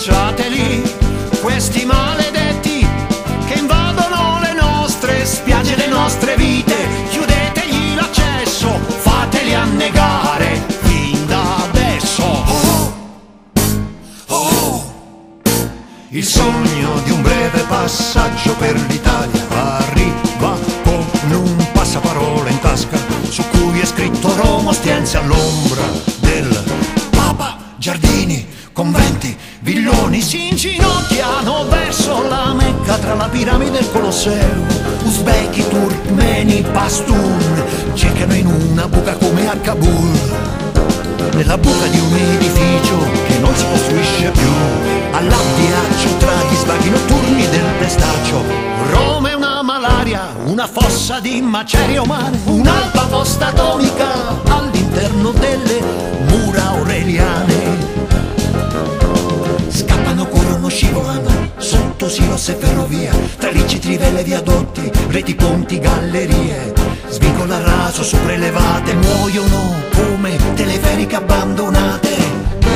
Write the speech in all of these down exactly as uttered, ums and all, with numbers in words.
Cacciateli, questi maledetti che invadono le nostre spiagge, le nostre vite. Chiudetegli l'accesso, fateli annegare fin da adesso. Oh, oh. Il sogno di un breve passaggio per l'Italia arriva con un passaparola in tasca su cui è scritto Roma Ostiense all'ombra del Papa. Giardini, conventi, villoni si inginocchiano verso la Mecca tra la piramide e il Colosseo. Uzbeki, turkmeni, pastun cercano in una buca come a Kabul, nella buca di un edificio che non si costruisce più, all'addiaccio tra gli svaghi notturni del pestaccio. Roma è una malaria, una fossa di macerie umane, un'alba post-atomica all'interno delle mura aureliane. Scappano, corrono, scivolano sotto silos e ferrovia, tralicci, trivelle, viadotti, reti, ponti, gallerie. Svincola il raso su prelevate, muoiono come teleferiche abbandonate.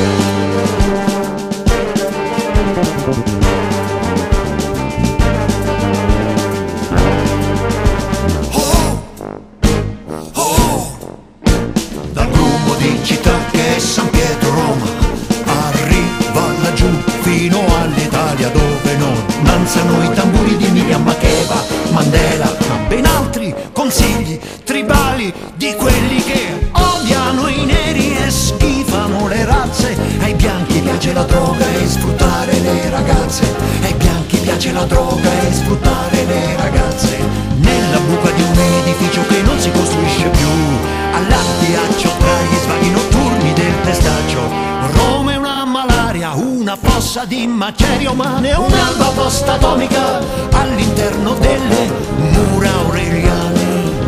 Oh, oh, dal gruppo di città che è San Pietro Roma arriva laggiù fino all'Italia, dove non danzano i tamburi di Miriam Makeba, Mandela, ma ben altri consigli tribali di quelli che odiano i neri e schifano le razze. Ai bianchi piace la droga e sfruttare le ragazze, ai bianchi piace la droga e sfruttare le ragazze. Nella buca di un edificio che non si costruisce più, all'addiaccio tra gli svaghi notturni del pestaccio. Roma è una malaria, una fossa di macerie umane, un'alba post-atomica all'interno delle mura aureliane.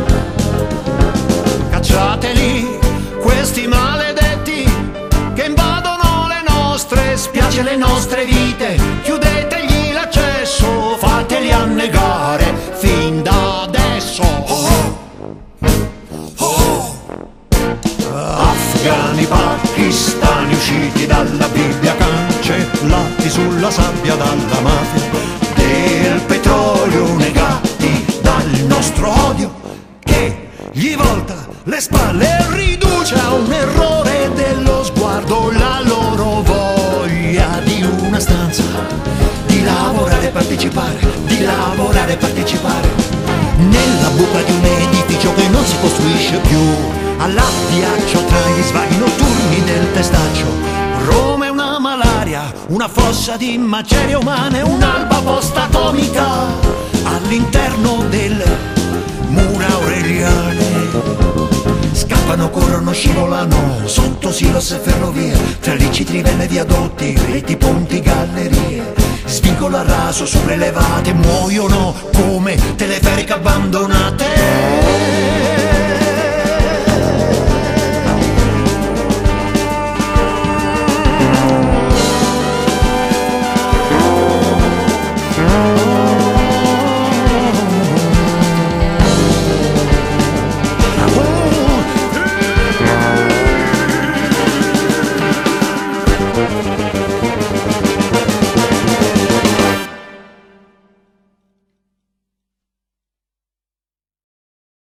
Cacciateli, questi maledetti che invadono le nostre spiagge, le nostre vite. Chiudetegli l'accesso, fateli annegare fin da adesso. Oh, oh. Afghani, pakistani usciti dalla Bibbia, cancellati sulla sabbia dalla mafia, del petrolio negati dal nostro odio che gli volta le spalle e riduce a un errore dello sguardo la loro voglia di una stanza, di lavorare e partecipare, di lavorare e partecipare nella buca di un edificio che non si costruisce più, all'addiaccio tra gli svaghi notturni del pestaccio. Roma è una malaria, una fossa di macerie umane, un'alba post-atomica all'interno delle mura aureliane. Scappano, corrono, scivolano sotto silos e ferrovie, tralicci, trivelle, viadotti, reti, ponti, gallerie. Svincola il raso su prelevate, muoiono come teleferiche abbandonate.